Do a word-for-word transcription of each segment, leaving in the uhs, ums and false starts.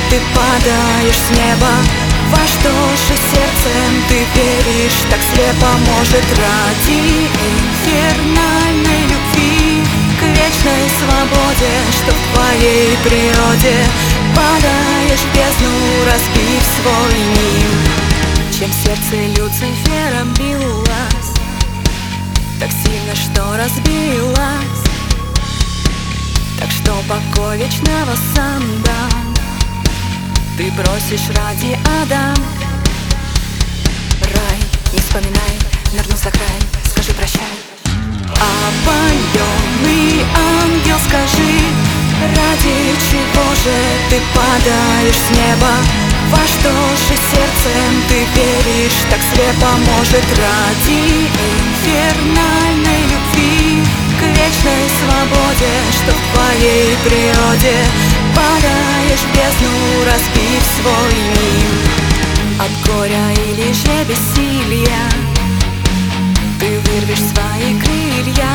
ты падаешь с неба? Во что же сердцем ты веришь так слепо? Может, ради инфернальной любви к вечной свободе, что в твоей природе? Падаешь в бездну, разбив свой мир. Чем сердце Люцифера билось так сильно, что разбилось, так что покой вечного сам дам ты бросишь ради ада. Рай, не вспоминай, нырну за край, скажи прощай. Опаленный ангел, скажи, ради чего же ты падаешь с неба? Во что же сердцем ты веришь так слепо? Может, ради инфернальной любви к вечной свободе, что в твоей природе? Падаешь в бездну, разбив свой мир. От горя или же бессилия ты вырвешь свои крылья,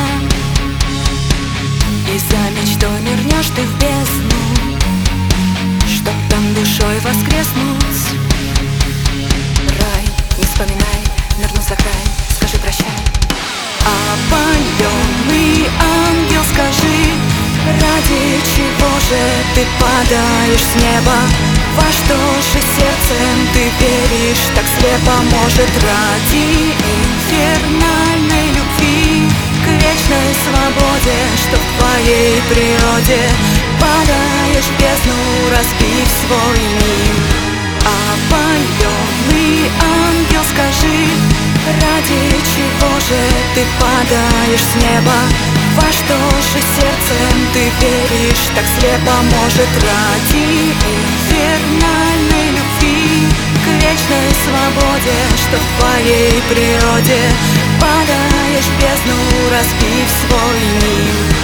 и за мечтой нырнешь ты в бездну, чтоб там душой воскреснуть. Рай, не вспоминай, нырну за край, скажи прощай. Опаленный ангел, скажи, ради чего же ты падаешь с неба? Во что же сердцем ты веришь так слепо? Может, ради инфернальной любви к вечной свободе, что в твоей природе? Падаешь в бездну, разбив свой мир. Опаленный ангел, скажи, ради чего же ты падаешь с неба? Во что же сердцем ты веришь так слепо? Может, ради инфернальной любви к вечной свободе, что в твоей природе? Падаешь в бездну, разбив свой мир.